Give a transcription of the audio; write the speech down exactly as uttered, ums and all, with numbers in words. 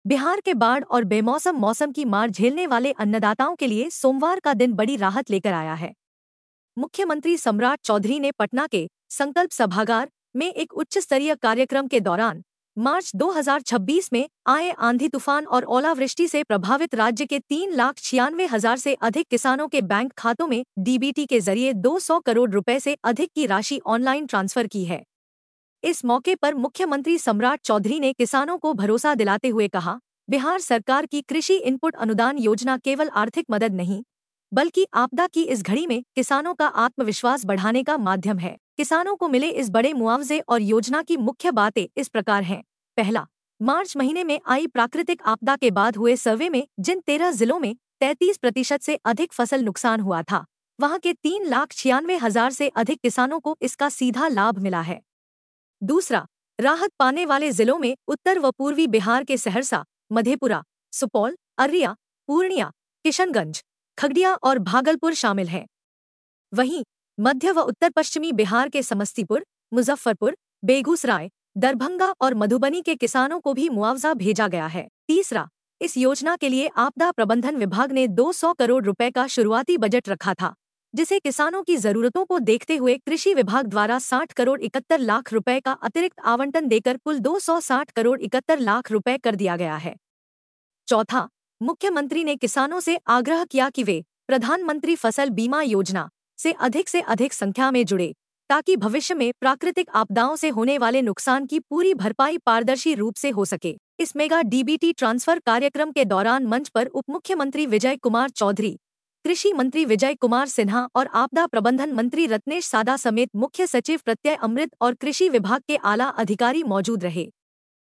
बिहार के बाढ़ और बेमौसम मौसम की मार झेलने वाले अन्नदाताओं के लिए सोमवार का दिन बड़ी राहत लेकर आया है। मुख्यमंत्री सम्राट चौधरी ने पटना के संकल्प सभागार में एक उच्च स्तरीय कार्यक्रम के दौरान मार्च दो हज़ार छब्बीस में आए आंधी तूफान और ओलावृष्टि से प्रभावित राज्य के तीन लाख छियानवे हजार से अधिक किसानों के बैंक खातों में डीबीटी के जरिए दो सौ करोड़ रुपए से अधिक की राशि ऑनलाइन ट्रांसफर की है। इस मौके पर मुख्यमंत्री सम्राट चौधरी ने किसानों को भरोसा दिलाते हुए कहा, बिहार सरकार की कृषि इनपुट अनुदान योजना केवल आर्थिक मदद नहीं, बल्कि आपदा की इस घड़ी में किसानों का आत्मविश्वास बढ़ाने का माध्यम है। किसानों को मिले इस बड़े मुआवजे और योजना की मुख्य बातें इस प्रकार हैं। पहला, मार्च महीने में आई प्राकृतिक आपदा के बाद हुए सर्वे में जिन तेरह जिलों में तैंतीस प्रतिशत से अधिक फसल नुकसान हुआ था, वहां के तीन लाख छियानवे हजार से अधिक किसानों को इसका सीधा लाभ मिला है। दूसरा, राहत पाने वाले जिलों में उत्तर व पूर्वी बिहार के सहरसा, मधेपुरा, सुपौल, अररिया, पूर्णिया, किशनगंज, खगड़िया और भागलपुर शामिल हैं। वहीं मध्य व उत्तर पश्चिमी बिहार के समस्तीपुर, मुजफ्फरपुर, बेगूसराय, दरभंगा और मधुबनी के किसानों को भी मुआवजा भेजा गया है। तीसरा, इस योजना के लिए आपदा प्रबंधन विभाग ने दो सौ करोड़ रुपए का शुरुआती बजट रखा था, जिसे किसानों की जरूरतों को देखते हुए कृषि विभाग द्वारा साठ करोड़ इकहत्तर लाख रुपए का अतिरिक्त आवंटन देकर कुल दो सौ साठ करोड़ इकहत्तर लाख रुपए कर दिया गया है। चौथा, मुख्यमंत्री ने किसानों से आग्रह किया कि वे प्रधानमंत्री फसल बीमा योजना से अधिक से अधिक संख्या में जुड़े, ताकि भविष्य में प्राकृतिक आपदाओं से होने वाले नुकसान की पूरी भरपाई पारदर्शी रूप से हो सके। इस मेगा डीबीटी ट्रांसफर कार्यक्रम के दौरान मंच पर उप मुख्यमंत्री विजय कुमार चौधरी, कृषि मंत्री विजय कुमार सिन्हा और आपदा प्रबंधन मंत्री रत्नेश सादा समेत मुख्य सचिव प्रत्यय अमृत और कृषि विभाग के आला अधिकारी मौजूद रहे।